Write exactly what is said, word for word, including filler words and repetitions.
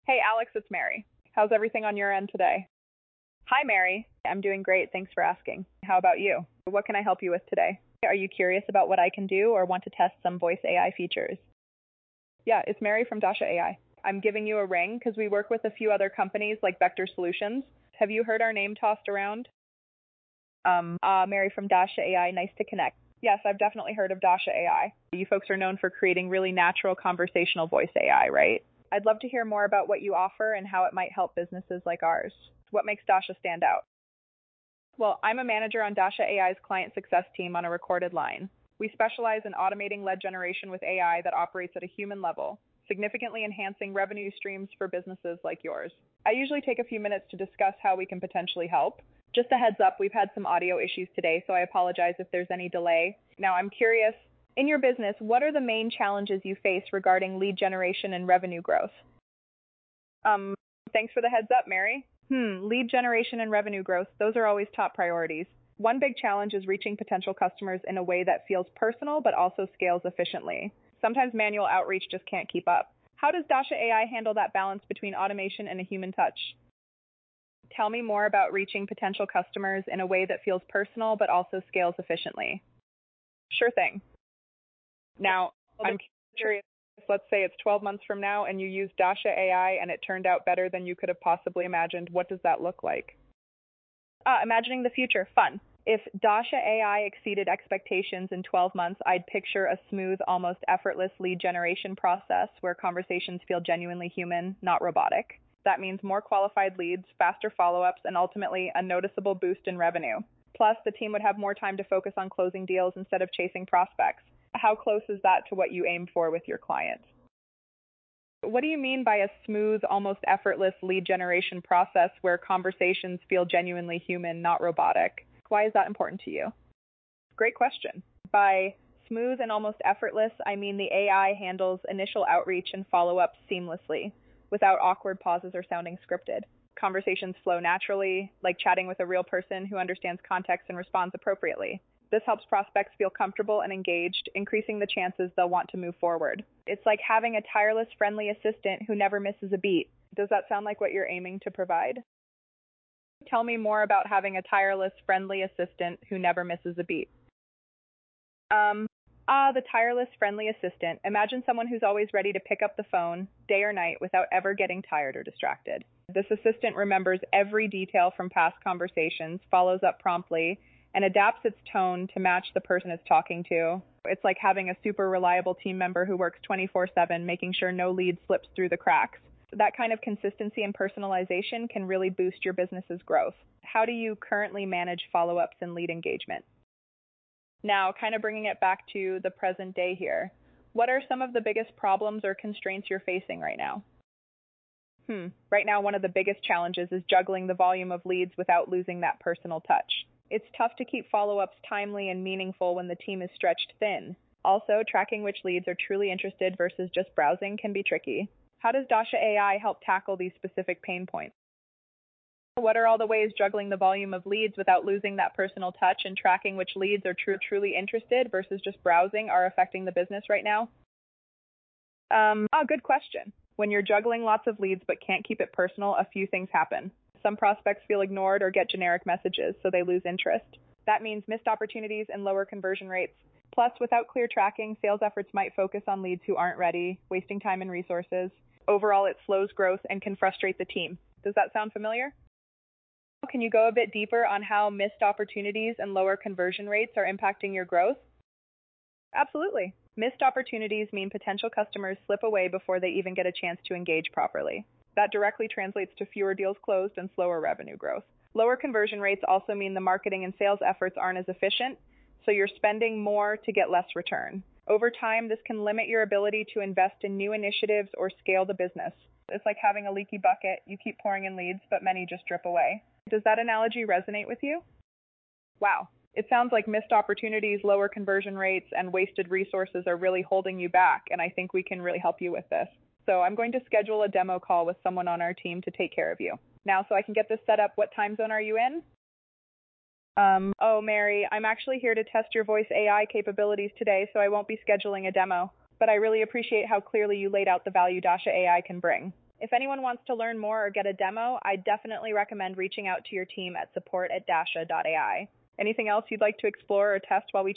Hey, Alex, it's Mary. How's everything on your end today? Hi, Mary. I'm doing great. Thanks for asking. How about you? What can I help you with today? Are you curious about what I can do or want to test some voice A I features? Yeah, it's Mary from Dasha A I. I'm giving you a ring because we work with a few other companies like Vector Solutions. Have you heard our name tossed around? Um, uh, Mary from Dasha A I. Nice to connect. Yes, I've definitely heard of Dasha A I. You folks are known for creating really natural conversational voice A I, right? I'd love to hear more about what you offer and how it might help businesses like ours. What makes Dasha stand out? Well, I'm a manager on Dasha A I's client success team on a recorded line. We specialize in automating lead generation with A I that operates at a human level, significantly enhancing revenue streams for businesses like yours. I usually take a few minutes to discuss how we can potentially help. Just a heads up, we've had some audio issues today, so I apologize if there's any delay. Now, I'm curious, in your business, what are the main challenges you face regarding lead generation and revenue growth? Um, thanks for the heads up, Mary. Hmm, lead generation and revenue growth, those are always top priorities. One big challenge is reaching potential customers in a way that feels personal but also scales efficiently. Sometimes manual outreach just can't keep up. How does Dasha A I handle that balance between automation and a human touch? Tell me more about reaching potential customers in a way that feels personal but also scales efficiently. Sure thing. Now, I'm curious, let's say it's twelve months from now and you use Dasha A I and it turned out better than you could have possibly imagined. What does that look like? Uh, imagining the future, fun. If Dasha A I exceeded expectations in twelve months, I'd picture a smooth, almost effortless lead generation process where conversations feel genuinely human, not robotic. That means more qualified leads, faster follow-ups, and ultimately a noticeable boost in revenue. Plus, the team would have more time to focus on closing deals instead of chasing prospects. How close is that to what you aim for with your client? What do you mean by a smooth, almost effortless lead generation process where conversations feel genuinely human, not robotic? Why is that important to you? Great question. By smooth and almost effortless, I mean the A I handles initial outreach and follow-up seamlessly, without awkward pauses or sounding scripted. Conversations flow naturally, like chatting with a real person who understands context and responds appropriately. This helps prospects feel comfortable and engaged, increasing the chances they'll want to move forward. It's like having a tireless, friendly assistant who never misses a beat. Does that sound like what you're aiming to provide? Tell me more about having a tireless, friendly assistant who never misses a beat. Um, ah, the tireless, friendly assistant. Imagine someone who's always ready to pick up the phone, day or night, without ever getting tired or distracted. This assistant remembers every detail from past conversations, follows up promptly, and adapts its tone to match the person it's talking to. It's like having a super reliable team member who works twenty-four seven, making sure no lead slips through the cracks. That kind of consistency and personalization can really boost your business's growth. How do you currently manage follow-ups and lead engagement? Now, kind of bringing it back to the present day here, what are some of the biggest problems or constraints you're facing right now? Hmm. Right now, one of the biggest challenges is juggling the volume of leads without losing that personal touch. It's tough to keep follow-ups timely and meaningful when the team is stretched thin. Also, tracking which leads are truly interested versus just browsing can be tricky. How does Dasha A I help tackle these specific pain points? What are all the ways juggling the volume of leads without losing that personal touch and tracking which leads are tru- truly interested versus just browsing are affecting the business right now? Um, oh, good question. When you're juggling lots of leads but can't keep it personal, a few things happen. Some prospects feel ignored or get generic messages, so they lose interest. That means missed opportunities and lower conversion rates. Plus, without clear tracking, sales efforts might focus on leads who aren't ready, wasting time and resources. Overall, it slows growth and can frustrate the team. Does that sound familiar? Can you go a bit deeper on how missed opportunities and lower conversion rates are impacting your growth? Absolutely. Missed opportunities mean potential customers slip away before they even get a chance to engage properly. That directly translates to fewer deals closed and slower revenue growth. Lower conversion rates also mean the marketing and sales efforts aren't as efficient, so you're spending more to get less return. Over time, this can limit your ability to invest in new initiatives or scale the business. It's like having a leaky bucket. You keep pouring in leads, but many just drip away. Does that analogy resonate with you? Wow. It sounds like missed opportunities, lower conversion rates, and wasted resources are really holding you back, and I think we can really help you with this. So I'm going to schedule a demo call with someone on our team to take care of you. Now, so I can get this set up, what time zone are you in? Um, oh, Mary, I'm actually here to test your voice A I capabilities today, so I won't be scheduling a demo. But I really appreciate how clearly you laid out the value Dasha A I can bring. If anyone wants to learn more or get a demo, I definitely recommend reaching out to your team at support at dasha dot A I. Anything else you'd like to explore or test while we